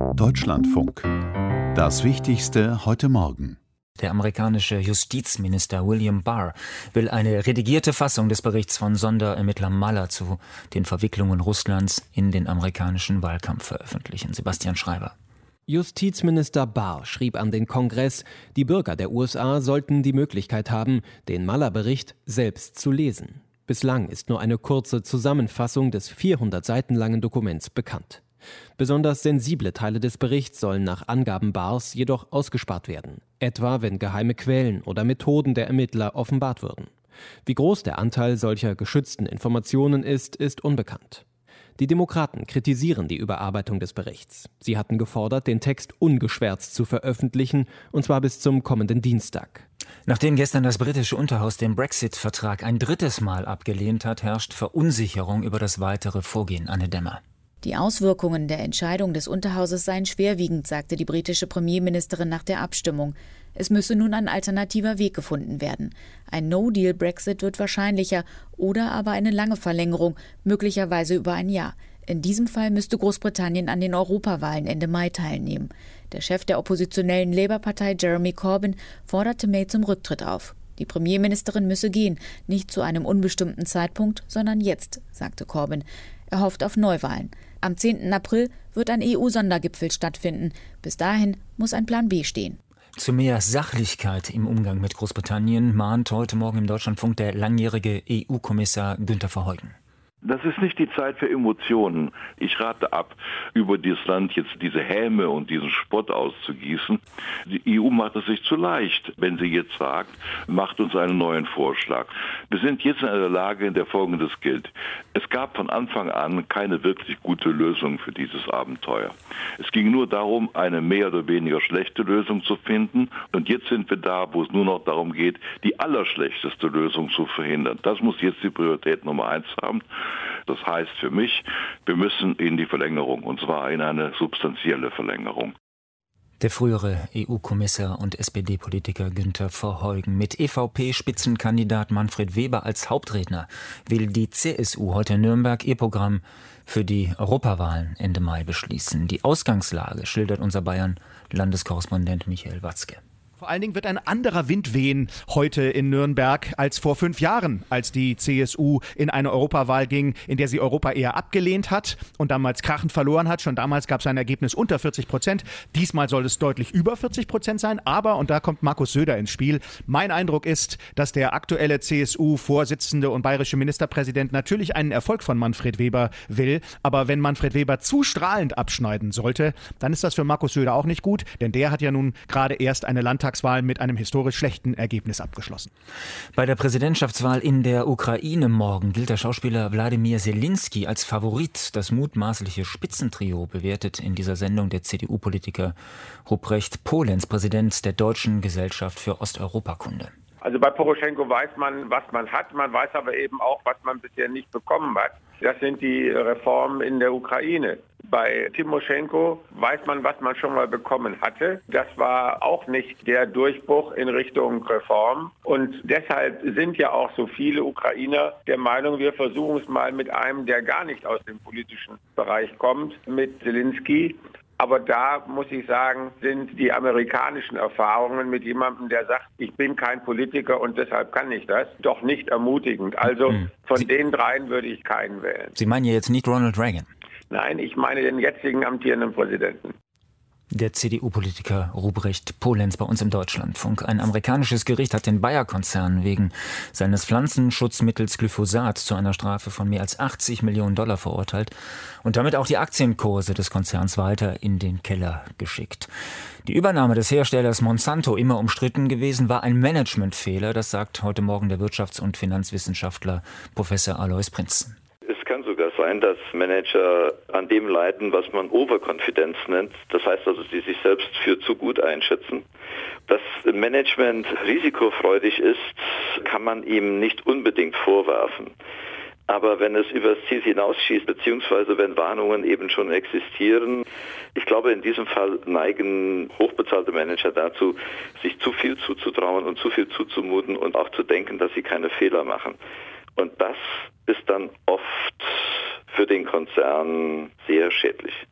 Deutschlandfunk. Das Wichtigste heute Morgen. Der amerikanische Justizminister William Barr will eine redigierte Fassung des Berichts von Sonderermittler Mueller zu den Verwicklungen Russlands in den amerikanischen Wahlkampf veröffentlichen. Sebastian Schreiber. Justizminister Barr schrieb an den Kongress, die Bürger der USA sollten die Möglichkeit haben, den Mueller-Bericht selbst zu lesen. Bislang ist nur eine kurze Zusammenfassung des 400 Seiten langen Dokuments bekannt. Besonders sensible Teile des Berichts sollen nach Angaben Barrs jedoch ausgespart werden, etwa wenn geheime Quellen oder Methoden der Ermittler offenbart würden. Wie groß der Anteil solcher geschützten Informationen ist unbekannt. Die Demokraten kritisieren die Überarbeitung des Berichts. Sie hatten gefordert, den Text ungeschwärzt zu veröffentlichen, und zwar bis zum kommenden Dienstag. Nachdem gestern das britische Unterhaus den Brexit-Vertrag ein drittes Mal abgelehnt hat, herrscht Verunsicherung über das weitere Vorgehen. Anne Demmer. Die Auswirkungen der Entscheidung des Unterhauses seien schwerwiegend, sagte die britische Premierministerin nach der Abstimmung. Es müsse nun ein alternativer Weg gefunden werden. Ein No-Deal-Brexit wird wahrscheinlicher oder aber eine lange Verlängerung, möglicherweise über ein Jahr. In diesem Fall müsste Großbritannien an den Europawahlen Ende Mai teilnehmen. Der Chef der oppositionellen Labour-Partei Jeremy Corbyn forderte May zum Rücktritt auf. Die Premierministerin müsse gehen, nicht zu einem unbestimmten Zeitpunkt, sondern jetzt, sagte Corbyn. Er hofft auf Neuwahlen. Am 10. April wird ein EU-Sondergipfel stattfinden. Bis dahin muss ein Plan B stehen. Zu mehr Sachlichkeit im Umgang mit Großbritannien mahnt heute Morgen im Deutschlandfunk der langjährige EU-Kommissar Günther Verheugen. Das ist nicht die Zeit für Emotionen. Ich rate ab, über dieses Land jetzt diese Häme und diesen Spott auszugießen. Die EU macht es sich zu leicht, wenn sie jetzt sagt, macht uns einen neuen Vorschlag. Wir sind jetzt in einer Lage, in der Folgendes gilt. Es gab von Anfang an keine wirklich gute Lösung für dieses Abenteuer. Es ging nur darum, eine mehr oder weniger schlechte Lösung zu finden. Und jetzt sind wir da, wo es nur noch darum geht, die allerschlechteste Lösung zu verhindern. Das muss jetzt die Priorität Nummer 1 haben. Das heißt für mich, wir müssen in die Verlängerung, und zwar in eine substanzielle Verlängerung. Der frühere EU-Kommissar und SPD-Politiker Günther Verheugen. Mit EVP-Spitzenkandidat Manfred Weber als Hauptredner will die CSU heute in Nürnberg ihr Programm für die Europawahlen Ende Mai beschließen. Die Ausgangslage schildert unser Bayern-Landeskorrespondent Michael Watzke. Vor allen Dingen wird ein anderer Wind wehen heute in Nürnberg als vor 5 Jahren, als die CSU in eine Europawahl ging, in der sie Europa eher abgelehnt hat und damals krachend verloren hat. Schon damals gab es ein Ergebnis unter 40%. Diesmal soll es deutlich über 40% sein. Aber, und da kommt Markus Söder ins Spiel, mein Eindruck ist, dass der aktuelle CSU-Vorsitzende und bayerische Ministerpräsident natürlich einen Erfolg von Manfred Weber will. Aber wenn Manfred Weber zu strahlend abschneiden sollte, dann ist das für Markus Söder auch nicht gut. Denn der hat ja nun gerade erst eine Landtagswahl mit einem historisch schlechten Ergebnis abgeschlossen. Bei der Präsidentschaftswahl in der Ukraine morgen gilt der Schauspieler Wladimir Zelensky als Favorit. Das mutmaßliche Spitzentrio bewertet in dieser Sendung der CDU-Politiker Ruprecht Polenz, Präsident der Deutschen Gesellschaft für Osteuropakunde. Also bei Poroschenko weiß man, was man hat. Man weiß aber eben auch, was man bisher nicht bekommen hat. Das sind die Reformen in der Ukraine. Bei Timoschenko weiß man, was man schon mal bekommen hatte. Das war auch nicht der Durchbruch in Richtung Reform. Und deshalb sind ja auch so viele Ukrainer der Meinung, wir versuchen es mal mit einem, der gar nicht aus dem politischen Bereich kommt, mit Zelensky. Aber da muss ich sagen, sind die amerikanischen Erfahrungen mit jemandem, der sagt, ich bin kein Politiker und deshalb kann ich das, doch nicht ermutigend. Also von den dreien würde ich keinen wählen. Sie meinen ja jetzt nicht Ronald Reagan? Nein, ich meine den jetzigen amtierenden Präsidenten. Der CDU-Politiker Ruprecht Polenz bei uns im Deutschlandfunk. Ein amerikanisches Gericht hat den Bayer-Konzern wegen seines Pflanzenschutzmittels Glyphosat zu einer Strafe von mehr als $80 Millionen verurteilt und damit auch die Aktienkurse des Konzerns weiter in den Keller geschickt. Die Übernahme des Herstellers Monsanto, immer umstritten gewesen, war ein Managementfehler. Das sagt heute Morgen der Wirtschafts- und Finanzwissenschaftler Professor Alois Prinz. Es kann sogar sein, dass Manager an dem leiden, was man Overkonfidenz nennt. Das heißt also, sie sich selbst für zu gut einschätzen. Dass Management risikofreudig ist, kann man ihm nicht unbedingt vorwerfen. Aber wenn es übers Ziel hinausschießt, beziehungsweise wenn Warnungen eben schon existieren, ich glaube, in diesem Fall neigen hochbezahlte Manager dazu, sich zu viel zuzutrauen und zu viel zuzumuten und auch zu denken, dass sie keine Fehler machen. Und das ist dann oft für den Konzern sehr schädlich.